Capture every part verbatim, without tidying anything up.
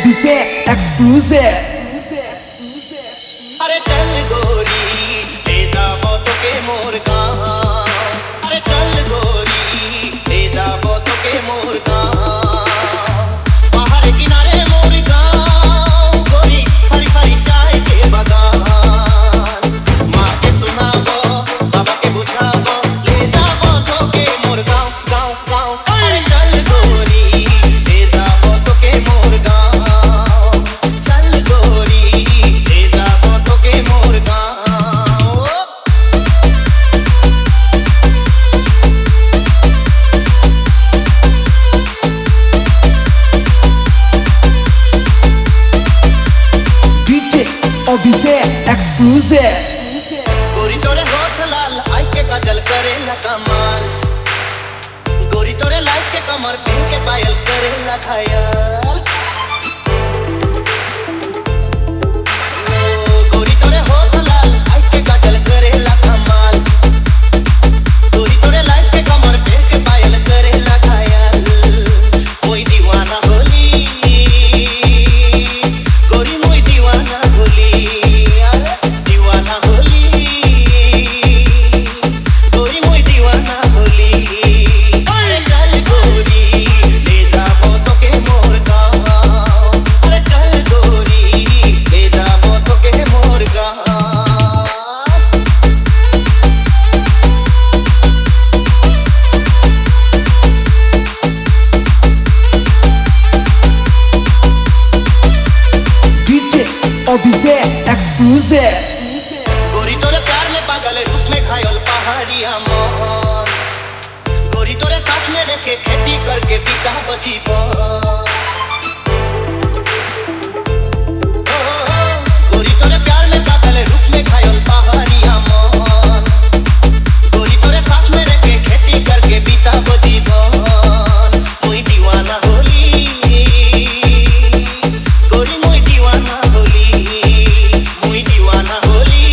Abhishek exclusive. अरे चल गोरी ले जाबो तोके मोर गाँव, अरे चल गोरी ले जाबो तोके मोर गाँव, पहाड़ किनारे मोर गाँव गोरी हरी हरी चाय के बगान, माँ के सुनाबो बाबा के बुझाबो ले जाबो तोके मोर गाँव गाँव गाँव। अरे चल गोरी ले जाबो तोके मोर गाँव, चल गोरी ले जाबो तोके मोर गाँव। DJ Abhishek exclusive. गोरी तोरे होठ लाल आई के काजल करेला कमाल, गोरी तोरे लाइस के कमर पे के पायल करेला घायल, गोरी तोरे होठ लाल आई के काजल करेला कमाल, गोरी तोरे लाइस के कमर पे के पायल करेला घायल, कोई दीवाना होली गोरी मोई दीवाना होली, अरे दीवाना होली गोरी मोई दीवाना होली। अरे चल गोरी ले जाबो तोके मोर गाँव, अरे चल गोरी ले जाबो तोके मोर गाँव। DJ Abhishek exclusive. गोरी तोरे प्यार में पागल रूप में घायल पहाड़िया मोहन, गोरी तोरे साथ में रह के खेती करके बिता बजीवन, गोरी तोरे प्यार में पागल रूप में घायल पहाड़िया मोहन, गोरी तोरे साथ में रह के खेती करके बिता बजीवन, मोई दीवाना होली गोरी मोई दीवाना होली, मोई दीवाना होली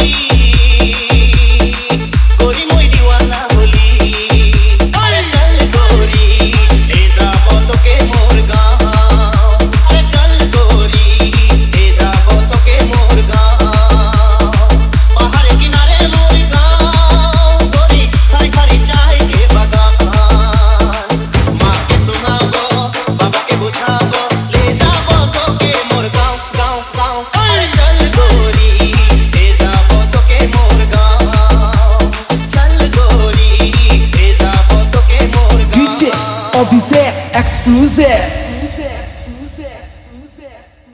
गोरी मोई दीवाना होली। अरे चल गोरी ले जाबो तोके मोर गाँव, अरे चल गोरी ले जाबो तोके मोर गाँव, पहाड़ किनारे मोर गाँव गोरी हरी हरी चाय के बगान, माँ के सुनाबो बाबा के बुझाबो ले जाबो तोके मोर गाँव गाँव गाँव। अरे चल गोरी ले जाबो तोके मोर गाँव, चल गोरी ले जाबो तोके मोर गाँव। DJ Abhishek exclusive.